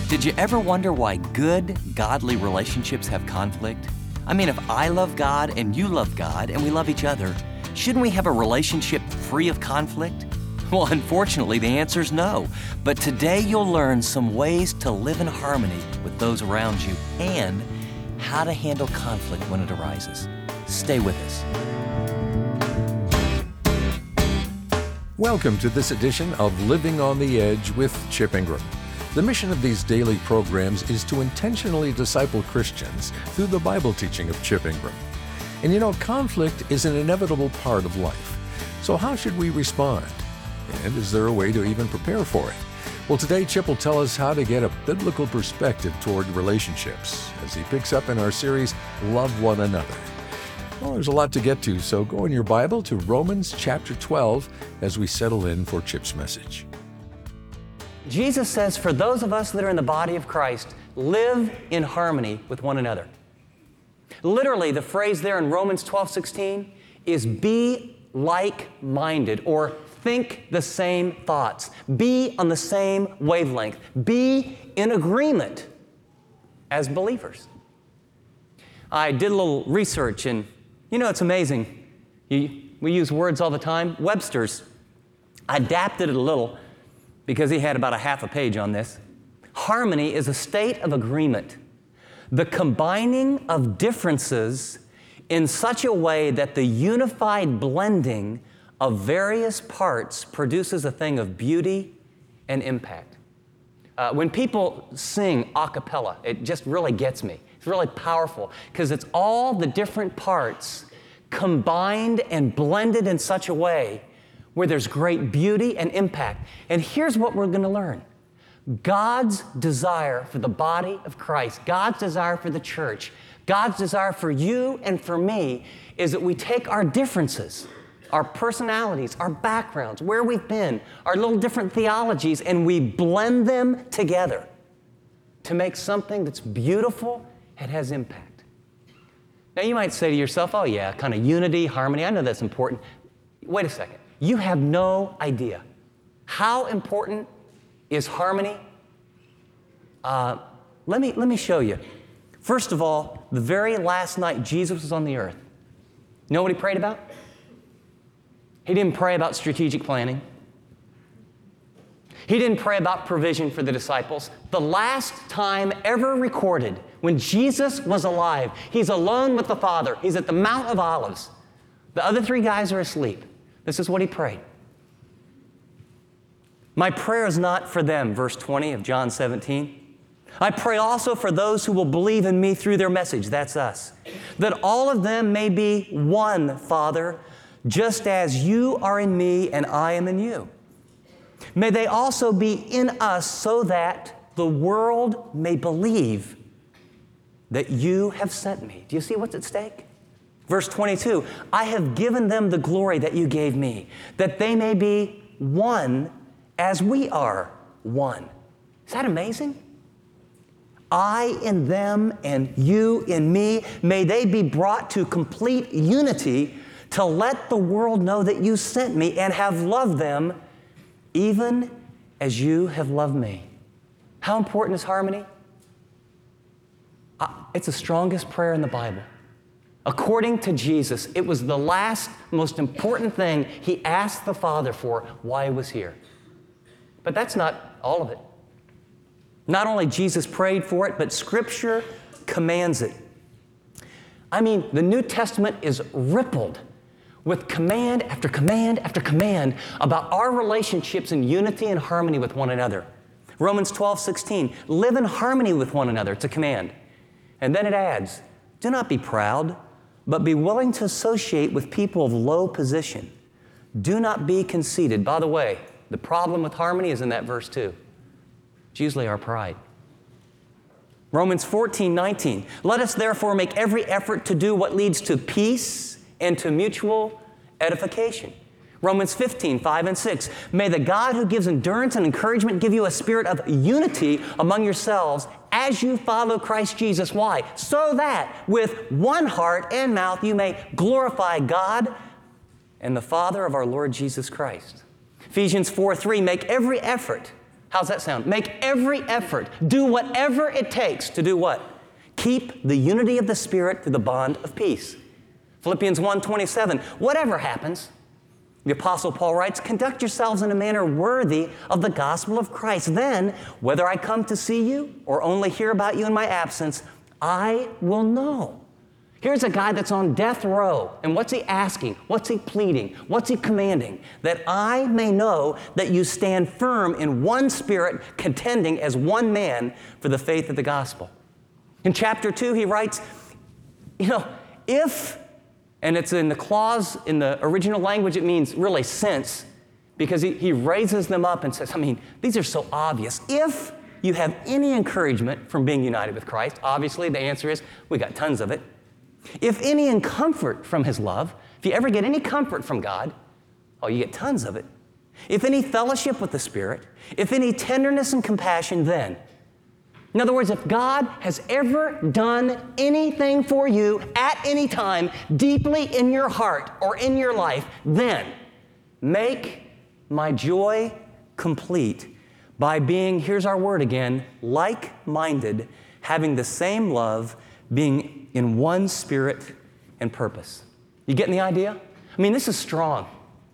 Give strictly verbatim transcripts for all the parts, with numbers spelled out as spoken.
Did you ever wonder why good, godly relationships have conflict? I mean, if I love God and you love God and we love each other, shouldn't we have a relationship free of conflict? Well, unfortunately, the answer is no. But today you'll learn some ways to live in harmony with those around you and how to handle conflict when it arises. Stay with us. Welcome to this edition of Living on the Edge with Chip Ingram. The mission of these daily programs is to intentionally disciple Christians through the Bible teaching of Chip Ingram. And you know, conflict is an inevitable part of life. So how should we respond? And is there a way to even prepare for it? Well, today Chip will tell us how to get a biblical perspective toward relationships as he picks up in our series, Love One Another. Well, there's a lot to get to, so go in your Bible to Romans chapter twelve as we settle in for Chip's message. Jesus says, for those of us that are in the body of Christ, live in harmony with one another. Literally, the phrase there in Romans twelve sixteen is be like-minded, or think the same thoughts. Be on the same wavelength. Be in agreement as believers. I did a little research, and you know, it's amazing. You, we use words all the time. Webster's adapted it a little because he had about a half a page on this. Harmony is a state of agreement, the combining of differences in such a way that the unified blending of various parts produces a thing of beauty and impact. Uh, when people sing a cappella, it just really gets me. It's really powerful because it's all the different parts combined and blended in such a way where there's great beauty and impact. And here's what we're going to learn. God's desire for the body of Christ, God's desire for the church, God's desire for you and for me is that we take our differences, our personalities, our backgrounds, where we've been, our little different theologies, and we blend them together to make something that's beautiful and has impact. Now you might say to yourself, oh yeah, kind of unity, harmony, I know that's important. Wait a second. You have no idea how important is harmony. Uh, let me, let me show you. First of all, the very last night Jesus was on the earth, you know what he prayed about? He didn't pray about strategic planning. He didn't pray about provision for the disciples. The last time ever recorded when Jesus was alive, he's alone with the Father. He's at the Mount of Olives. The other three guys are asleep. This is what he prayed. My prayer is not for them, verse twenty of John seventeen. I pray also for those who will believe in me through their message, that's us, that all of them may be one, Father, just as you are in me and I am in you. May they also be in us so that the world may believe that you have sent me. Do you see what's at stake? Verse twenty-two, I have given them the glory that you gave me, that they may be one as we are one. Is that amazing? I in them and you in me, may they be brought to complete unity to let the world know that you sent me and have loved them even as you have loved me. How important is harmony? Uh, it's the strongest prayer in the Bible. According to Jesus, it was the last, most important thing he asked the Father for while he was here. But that's not all of it. Not only Jesus prayed for it, but Scripture commands it. I mean, the New Testament is rippled with command after command after command about our relationships in unity and harmony with one another. Romans twelve sixteen, live in harmony with one another. It's a command. And then it adds, do not be proud, but be willing to associate with people of low position. Do not be conceited. By the way, the problem with harmony is in that verse too. It's usually our pride. Romans fourteen nineteen, let us therefore make every effort to do what leads to peace and to mutual edification. Romans fifteen five and six, may the God who gives endurance and encouragement give you a spirit of unity among yourselves as you follow Christ Jesus. Why? So that with one heart and mouth you may glorify God and the Father of our Lord Jesus Christ. Ephesians four three, make every effort. How's that sound? Make every effort. Do whatever it takes to do what? Keep the unity of the Spirit through the bond of peace. Philippians one twenty-seven, whatever happens, the Apostle Paul writes, conduct yourselves in a manner worthy of the gospel of Christ. Then, whether I come to see you or only hear about you in my absence, I will know. Here's a guy that's on death row, and what's he asking? What's he pleading? What's he commanding? That I may know that you stand firm in one spirit, contending as one man for the faith of the gospel. In chapter two, he writes, you know, if, and it's in the clause, in the original language, it means really since, because he, he raises them up and says, I mean, these are so obvious. If you have any encouragement from being united with Christ, obviously the answer is, we got tons of it. If any in comfort from his love, if you ever get any comfort from God, oh, you get tons of it. If any fellowship with the Spirit, if any tenderness and compassion, then. In other words, if God has ever done anything for you at any time, deeply in your heart or in your life, then make my joy complete by being, here's our word again, like-minded, having the same love, being in one spirit and purpose. You getting the idea? I mean, this is strong.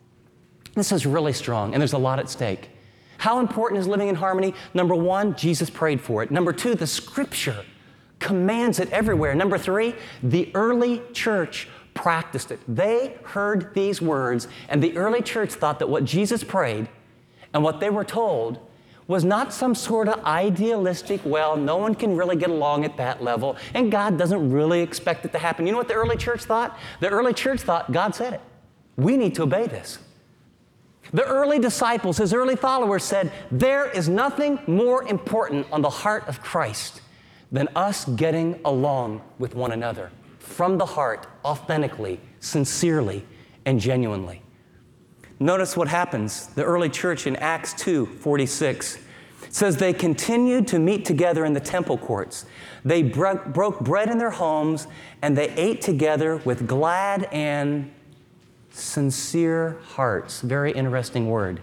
This is really strong, and there's a lot at stake. How important is living in harmony? Number one, Jesus prayed for it. Number two, the Scripture commands it everywhere. Number three, the early church practiced it. They heard these words, and the early church thought that what Jesus prayed and what they were told was not some sort of idealistic, well, no one can really get along at that level, and God doesn't really expect it to happen. You know what the early church thought? The early church thought, God said it. We need to obey this. The early disciples, his early followers said, there is nothing more important on the heart of Christ than us getting along with one another from the heart, authentically, sincerely, and genuinely. Notice what happens. The early church in Acts two forty-six says they continued to meet together in the temple courts. They bro- broke bread in their homes, and they ate together with glad and sincere hearts. Very interesting word.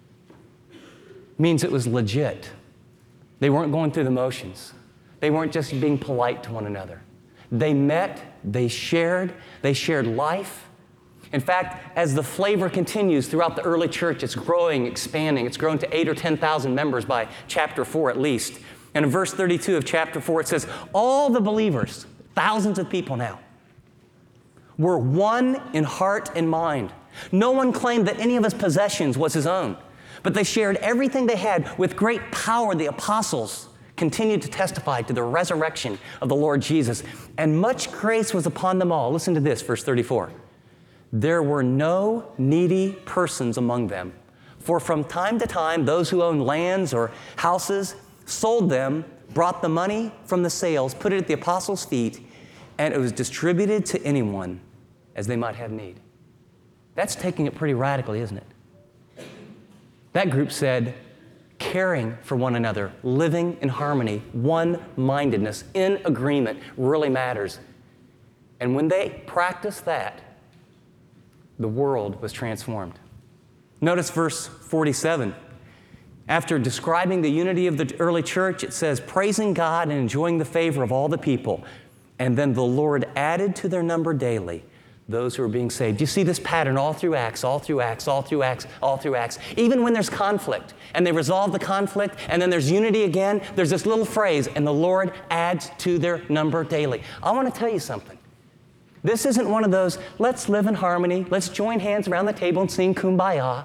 Means it was legit. They weren't going through the motions. They weren't just being polite to one another. They met, they shared, they shared life. In fact, as the flavor continues throughout the early church, it's growing, expanding. It's grown to eight or ten thousand members by chapter four at least. And in verse thirty-two of chapter four, it says, all the believers, thousands of people now, were one in heart and mind. No one claimed that any of his possessions was his own, but they shared everything they had. With great power, the apostles continued to testify to the resurrection of the Lord Jesus, and much grace was upon them all. Listen to this, verse thirty-four. There were no needy persons among them, for from time to time those who owned lands or houses sold them, brought the money from the sales, put it at the apostles' feet, and it was distributed to anyone as they might have need. That's taking it pretty radically, isn't it? That group said, caring for one another, living in harmony, one-mindedness, in agreement really matters. And when they practiced that, the world was transformed. Notice verse forty-seven. After describing the unity of the early church, it says, praising God and enjoying the favor of all the people. And then the Lord added to their number daily those who are being saved. You see this pattern all through Acts, all through Acts, all through Acts, all through Acts. Even when there's conflict and they resolve the conflict and then there's unity again, there's this little phrase, and the Lord adds to their number daily. I want to tell you something. This isn't one of those, let's live in harmony, let's join hands around the table and sing Kumbaya.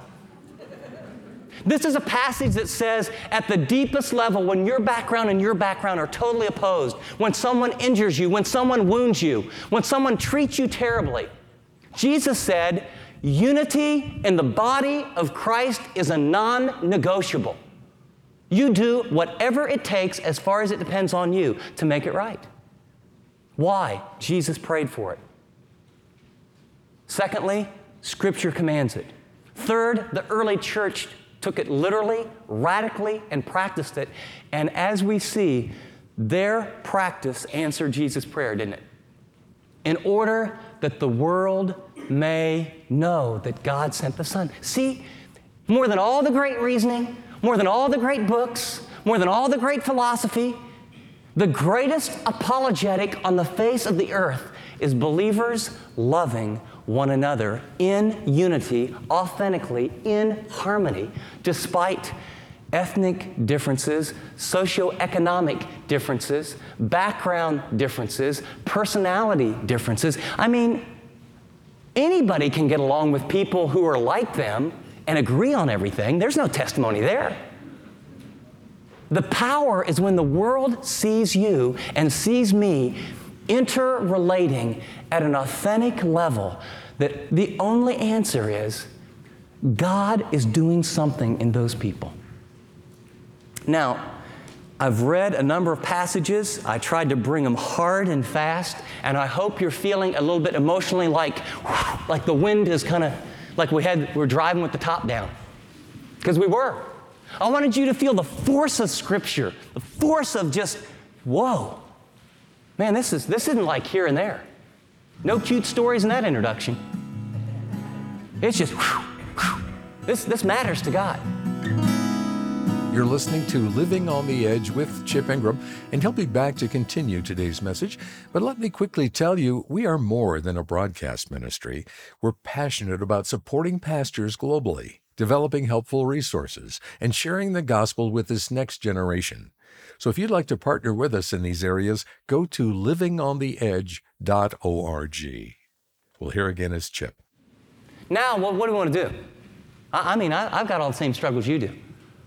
This is a passage that says at the deepest level, when your background and your background are totally opposed, when someone injures you, when someone wounds you, when someone treats you terribly, Jesus said, unity in the body of Christ is a non-negotiable. You do whatever it takes as far as it depends on you to make it right. Why? Jesus prayed for it. Secondly, Scripture commands it. Third, the early church took it literally, radically, and practiced it. And as we see, their practice answered Jesus' prayer, didn't it? In order that the world may know that God sent the Son. See, more than all the great reasoning, More than all the great books, more than all the great philosophy, the greatest apologetic on the face of the earth is believers loving one another in unity, authentically, in harmony, despite ethnic differences, socioeconomic differences, background differences, personality differences. I mean, anybody can get along with people who are like them and agree on everything. There's no testimony there. The power is when the world sees you and sees me interrelating at an authentic level, that the only answer is God is doing something in those people. Now, I've read a number of passages. I tried to bring them hard and fast, and I hope you're feeling a little bit emotionally like, like the wind is kind of, like we had, we're driving with the top down. Because we were. I wanted you to feel the force of Scripture, the force of just, whoa. Man, this, is, this isn't like here and there. No cute stories in that introduction. It's just, whew, whew. This, this matters to God. You're listening to Living on the Edge with Chip Ingram, and he'll be back to continue today's message. But let me quickly tell you, we are more than a broadcast ministry. We're passionate about supporting pastors globally, developing helpful resources, and sharing the gospel with this next generation. So if you'd like to partner with us in these areas, go to living on the edge dot org. We'll hear again as Chip. Now, what, what do we want to do? I, I mean, I, I've got all the same struggles you do.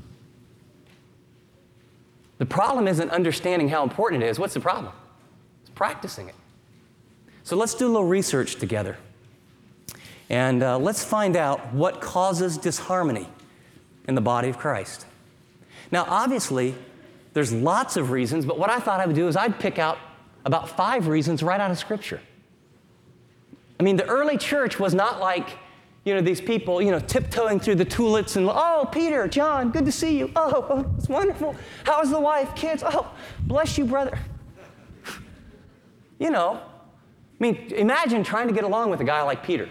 The problem isn't understanding how important it is. What's the problem? It's practicing it. So let's do a little research together. And uh, let's find out what causes disharmony in the body of Christ. Now, obviously, there's lots of reasons, but what I thought I would do is I'd pick out about five reasons right out of Scripture. I mean, the early church was not like, you know, these people, you know, tiptoeing through the tulips and, oh, Peter, John, good to see you. Oh, oh, it's wonderful. How's the wife, kids? Oh, bless you, brother. You know, I mean, imagine trying to get along with a guy like Peter.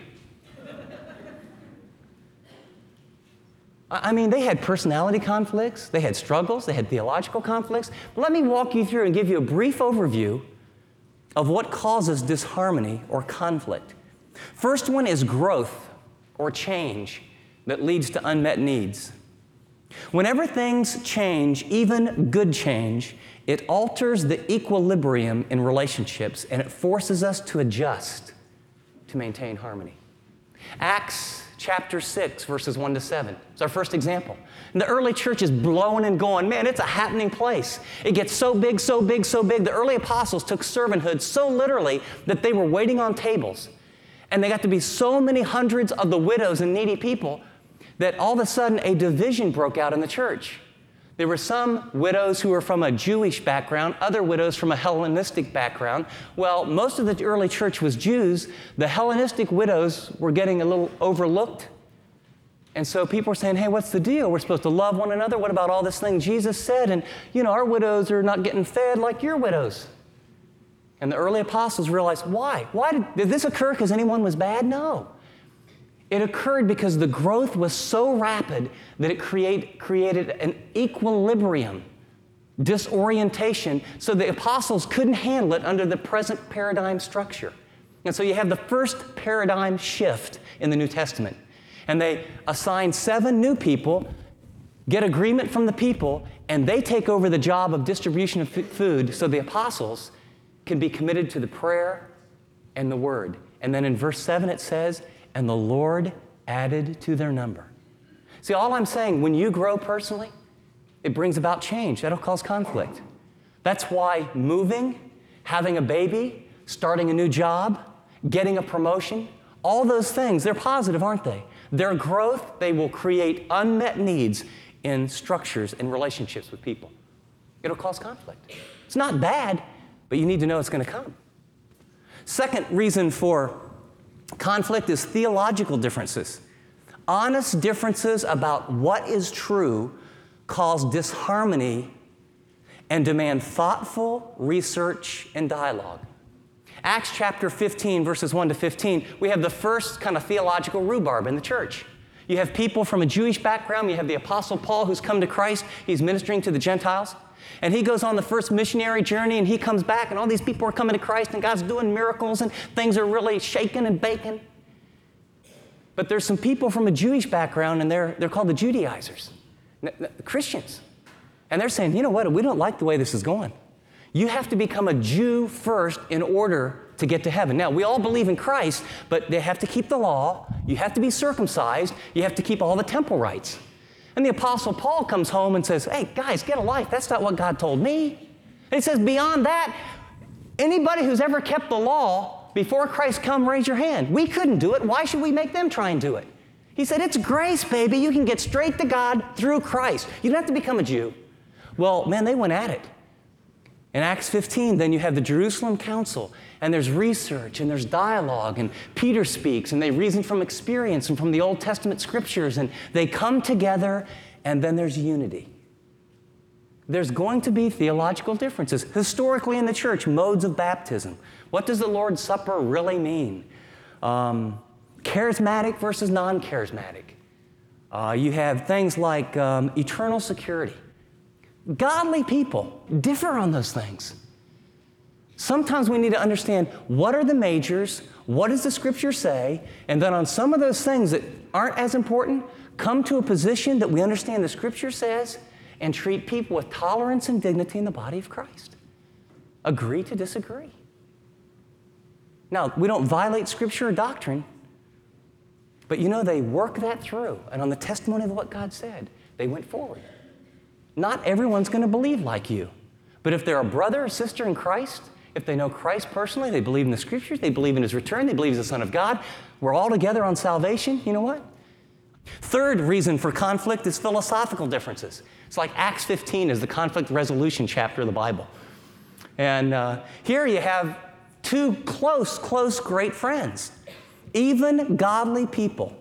I mean, they had personality conflicts, they had struggles, they had theological conflicts. But let me walk you through and give you a brief overview of what causes disharmony or conflict. First one is growth or change that leads to unmet needs. Whenever things change, even good change, it alters the equilibrium in relationships and it forces us to adjust to maintain harmony. Acts chapter six, verses one to seven. It's our first example. And the early church is blowing and going. Man, it's a happening place. It gets so big, so big, so big. The early apostles took servanthood so literally that they were waiting on tables. And they got to be so many hundreds of the widows and needy people that all of a sudden a division broke out in the church. There were some widows who were from a Jewish background, other widows from a Hellenistic background. Well, most of the early church was Jews. The Hellenistic widows were getting a little overlooked. And so people were saying, hey, what's the deal? We're supposed to love one another. What about all this thing Jesus said? And, you know, our widows are not getting fed like your widows. And the early apostles realized, why? Why did, did this occur because anyone was bad? No. It occurred because the growth was so rapid that it create, created an equilibrium, disorientation, so the apostles couldn't handle it under the present paradigm structure. And so you have the first paradigm shift in the New Testament. And they assign seven new people, get agreement from the people, and they take over the job of distribution of f- food so the apostles can be committed to the prayer and the word. And then in verse seven it says, and the Lord added to their number. See, all I'm saying, when you grow personally, it brings about change. That'll cause conflict. That's why moving, having a baby, starting a new job, getting a promotion, all those things, they're positive, aren't they? Their growth, they will create unmet needs in structures and relationships with people. It'll cause conflict. It's not bad, but you need to know it's going to come. Second reason for conflict is theological differences. Honest differences about what is true cause disharmony and demand thoughtful research and dialogue. Acts chapter fifteen, verses one to fifteen, we have the first kind of theological rhubarb in the church. You have people from a Jewish background. You have the Apostle Paul who's come to Christ. He's ministering to the Gentiles. And he goes on the first missionary journey, and he comes back, and all these people are coming to Christ, and God's doing miracles, and things are really shaking and baking. But there's some people from a Jewish background, and they're, they're called the Judaizers, Christians. And they're saying, you know what, we don't like the way this is going. You have to become a Jew first in order to get to heaven. Now, we all believe in Christ, but they have to keep the law. You have to be circumcised. You have to keep all the temple rites. And the Apostle Paul comes home and says, hey, guys, get a life. That's not what God told me. And he says, beyond that, anybody who's ever kept the law before Christ come, raise your hand. We couldn't do it. Why should we make them try and do it? He said, it's grace, baby. You can get straight to God through Christ. You don't have to become a Jew. Well, man, they went at it. In Acts fifteen, then you have the Jerusalem Council, and there's research, and there's dialogue, and Peter speaks, and they reason from experience and from the Old Testament scriptures, and they come together, and then there's unity. There's going to be theological differences. Historically in the church, modes of baptism. What does the Lord's Supper really mean? Um, charismatic versus non-charismatic. Uh, you have things like um, eternal security. Godly people differ on those things. Sometimes we need to understand what are the majors, what does the Scripture say, and then on some of those things that aren't as important, come to a position that we understand the Scripture says and treat people with tolerance and dignity in the body of Christ. Agree to disagree. Now, we don't violate Scripture or doctrine, but you know, they work that through, and on the testimony of what God said, they went forward. Not everyone's going to believe like you. But if they're a brother or sister in Christ, if they know Christ personally, they believe in the Scriptures, they believe in His return, they believe He's the Son of God, we're all together on salvation, you know what? Third reason for conflict is philosophical differences. It's like Acts fifteen is the conflict resolution chapter of the Bible. And uh, here you have two close, close, great friends. Even godly people,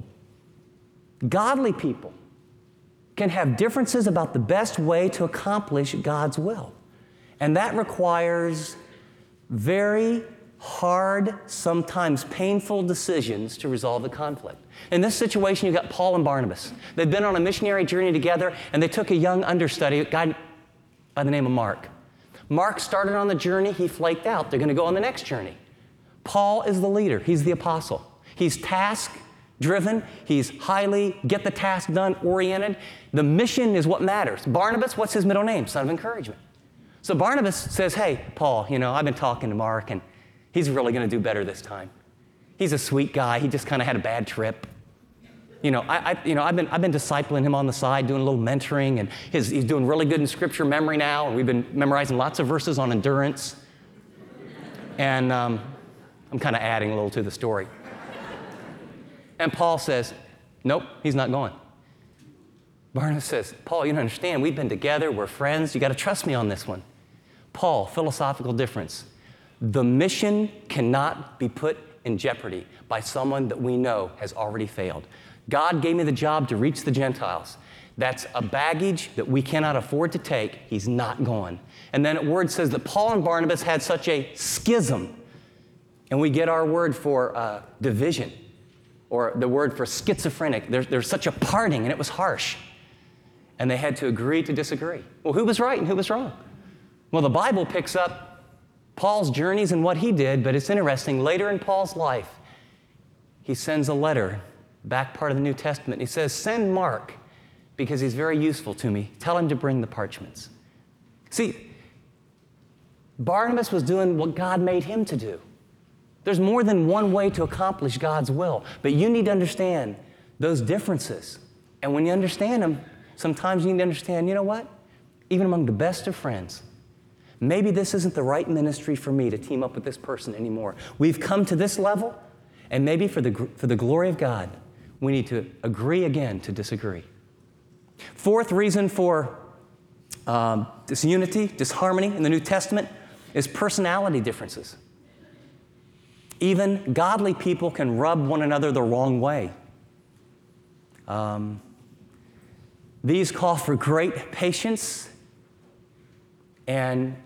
godly people, can have differences about the best way to accomplish God's will. And that requires very hard, sometimes painful decisions to resolve the conflict. In this situation, you've got Paul and Barnabas. They've been on a missionary journey together, and they took a young understudy, a guy by the name of Mark. Mark started on the journey. He flaked out. They're going to go on the next journey. Paul is the leader. He's the apostle. He's task-driven. He's highly get the task done oriented. The mission is what matters. Barnabas, what's his middle name? Son of encouragement. So Barnabas says, hey, Paul, you know, I've been talking to Mark, and he's really going to do better this time. He's a sweet guy. He just kind of had a bad trip. You know, I, I, you know, I've been, I've been discipling him on the side, doing a little mentoring, and his, he's doing really good in Scripture memory now. And we've been memorizing lots of verses on endurance. And um, I'm kind of adding a little to the story. And Paul says, nope, he's not going. Barnabas says, Paul, you don't understand. We've been together. We're friends. You got to trust me on this one. Paul, philosophical difference. The mission cannot be put in jeopardy by someone that we know has already failed. God gave me the job to reach the Gentiles. That's a baggage that we cannot afford to take. He's not going. And then the word says that Paul and Barnabas had such a schism. And we get our word for uh, division, or the word for schizophrenic. There's, there's such a parting, and it was harsh. And they had to agree to disagree. Well, who was right and who was wrong? Well, the Bible picks up Paul's journeys and what he did, but it's interesting. Later in Paul's life, he sends a letter, back part of the New Testament. He says, send Mark, because he's very useful to me. Tell him to bring the parchments. See, Barnabas was doing what God made him to do. There's more than one way to accomplish God's will, but you need to understand those differences. And when you understand them, sometimes you need to understand, you know what? Even among the best of friends, maybe this isn't the right ministry for me to team up with this person anymore. We've come to this level, and maybe for the, for the glory of God, we need to agree again to disagree. Fourth reason for um, disunity, disharmony in the New Testament is personality differences. Even godly people can rub one another the wrong way. Um, these call for great patience and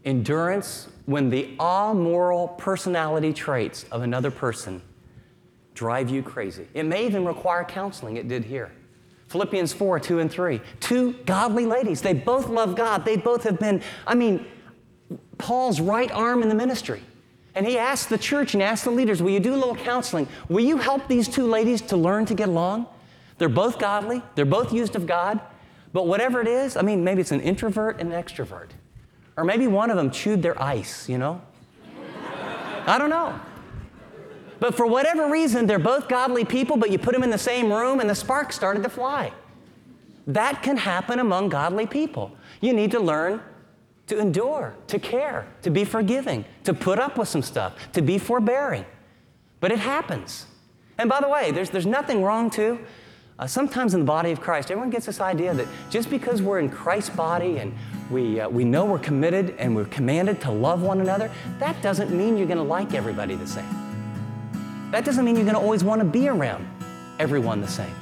endurance when the amoral personality traits of another person drive you crazy. It may even require counseling. It did here. Philippians four, two and three. Two godly ladies. They both love God. They both have been, I mean, Paul's right arm in the ministry. And he asked the church and asked the leaders, will you do a little counseling? Will you help these two ladies to learn to get along? They're both godly. They're both used of God. But whatever it is, I mean, maybe it's an introvert and an extrovert. Or maybe one of them chewed their ice, you know? I don't know. But for whatever reason, they're both godly people, but you put them in the same room and the sparks started to fly. That can happen among godly people. You need to learn to endure, to care, to be forgiving, to put up with some stuff, to be forbearing. But it happens. And by the way, there's, there's nothing wrong too. Uh, sometimes in the body of Christ, everyone gets this idea that just because we're in Christ's body and we, uh, we know we're committed and we're commanded to love one another, that doesn't mean you're going to like everybody the same. That doesn't mean you're going to always want to be around everyone the same.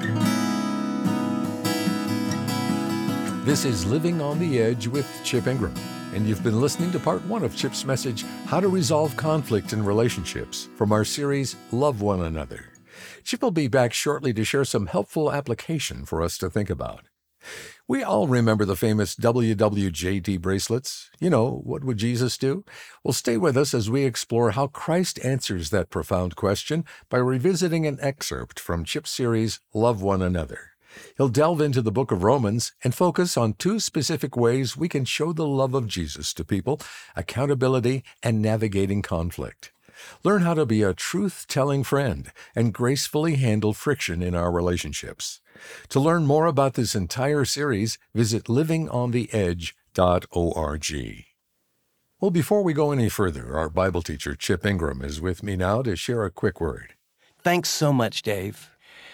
This is Living on the Edge with Chip Ingram, and you've been listening to part one of Chip's message, How to Resolve Conflict in Relationships, from our series, Love One Another. Chip will be back shortly to share some helpful application for us to think about. We all remember the famous W W J D bracelets. You know, what would Jesus do? Well, stay with us as we explore how Christ answers that profound question by revisiting an excerpt from Chip's series, Love One Another. He'll delve into the book of Romans and focus on two specific ways we can show the love of Jesus to people: accountability and navigating conflict. Learn how to be a truth-telling friend and gracefully handle friction in our relationships. To learn more about this entire series, visit living on the edge dot org. Well, before we go any further, our Bible teacher, Chip Ingram, is with me now to share a quick word. Thanks so much, Dave.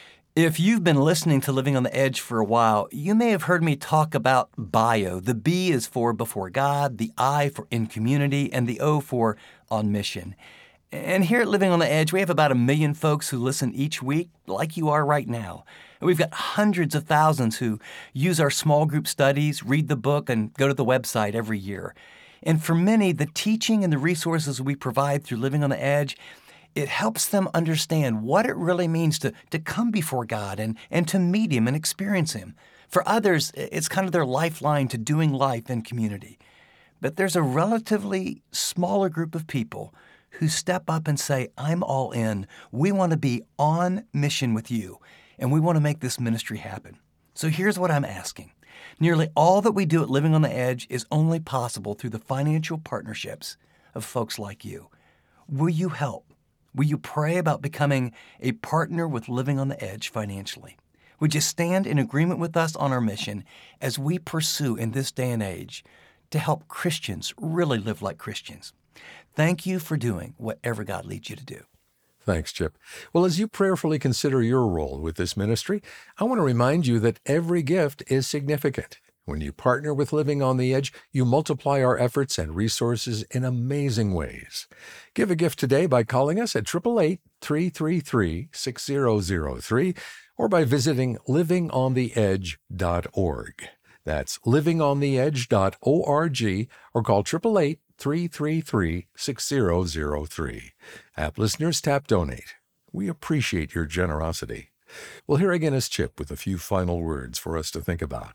If you've been listening to Living on the Edge for a while, you may have heard me talk about bio. The B is for before God, the I for in community, and the O for on mission. And here at Living on the Edge, we have about a million folks who listen each week, like you are right now. And we've got hundreds of thousands who use our small group studies, read the book, and go to the website every year. And for many, the teaching and the resources we provide through Living on the Edge, it helps them understand what it really means to, to come before God and, and to meet Him and experience Him. For others, it's kind of their lifeline to doing life in community. But there's a relatively smaller group of people who step up and say, I'm all in. We want to be on mission with you, and we want to make this ministry happen. So here's what I'm asking. Nearly all that we do at Living on the Edge is only possible through the financial partnerships of folks like you. Will you help? Will you pray about becoming a partner with Living on the Edge financially? Would you stand in agreement with us on our mission as we pursue in this day and age to help Christians really live like Christians? Thank you for doing whatever God leads you to do. Thanks, Chip. Well, as you prayerfully consider your role with this ministry, I want to remind you that every gift is significant. When you partner with Living on the Edge, you multiply our efforts and resources in amazing ways. Give a gift today by calling us at eight eight eight, three three three, six zero zero three or by visiting living on the edge dot org. That's living on the edge dot org or call eight eight eight, three three three, six zero zero three. App listeners, tap Donate. We appreciate your generosity. Well, here again is Chip with a few final words for us to think about.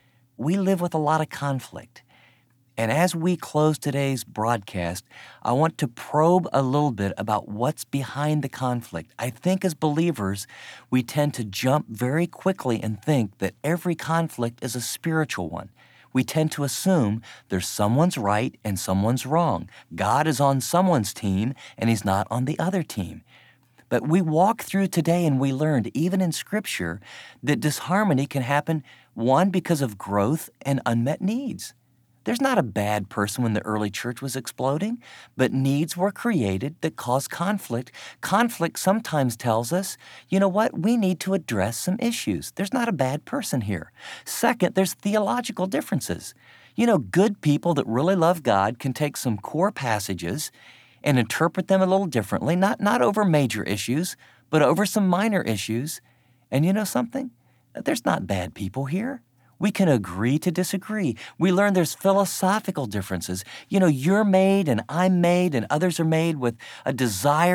We live with a lot of conflict. And as we close today's broadcast, I want to probe a little bit about what's behind the conflict. I think as believers, we tend to jump very quickly and think that every conflict is a spiritual one. We tend to assume there's someone's right and someone's wrong. God is on someone's team and He's not on the other team. But we walk through today and we learned, even in Scripture, that disharmony can happen, one, because of growth and unmet needs. There's not a bad person when the early church was exploding, but needs were created that caused conflict. Conflict sometimes tells us, you know what, we need to address some issues. There's not a bad person here. Second, there's theological differences. You know, good people that really love God can take some core passages and interpret them a little differently, not, not over major issues, but over some minor issues. And you know something? There's not bad people here. We can agree to disagree. We learn there's philosophical differences. You know, you're made and I'm made and others are made with a desire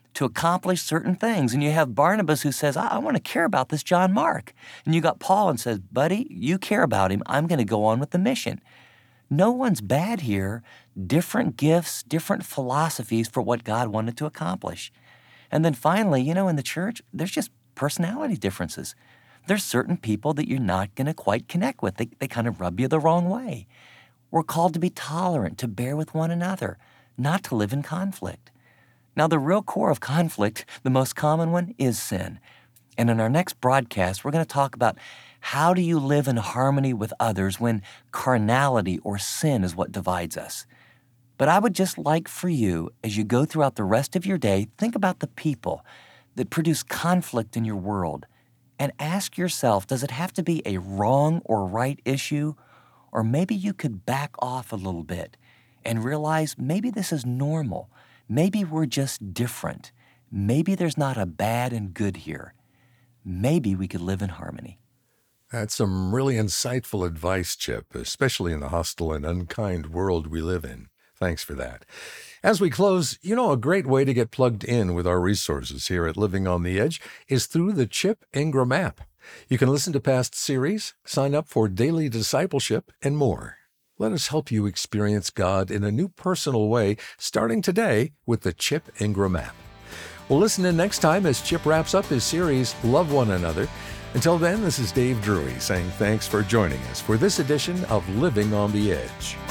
to accomplish certain things. And you have Barnabas who says, I, I want to care about this John Mark. And you got Paul and says, buddy, you care about him. I'm going to go on with the mission. No one's bad here. Different gifts, different philosophies for what God wanted to accomplish. And then finally, you know, in the church, there's just personality differences. There's certain people that you're not going to quite connect with. They, they kind of rub you the wrong way. We're called to be tolerant, to bear with one another, not to live in conflict. Now, the real core of conflict, the most common one, is sin. And in our next broadcast, we're going to talk about how do you live in harmony with others when carnality or sin is what divides us. But I would just like for you, as you go throughout the rest of your day, think about the people that produce conflict in your world and ask yourself, does it have to be a wrong or right issue? Or maybe you could back off a little bit and realize maybe this is normal. Maybe we're just different. Maybe there's not a bad and good here. Maybe we could live in harmony. That's some really insightful advice, Chip, especially in the hostile and unkind world we live in. Thanks for that. As we close, you know, a great way to get plugged in with our resources here at Living on the Edge is through the Chip Ingram app. You can listen to past series, sign up for daily discipleship, and more. Let us help you experience God in a new personal way, starting today with the Chip Ingram app. Well, listen in next time as Chip wraps up his series, Love One Another. Until then, this is Dave Drury saying thanks for joining us for this edition of Living on the Edge.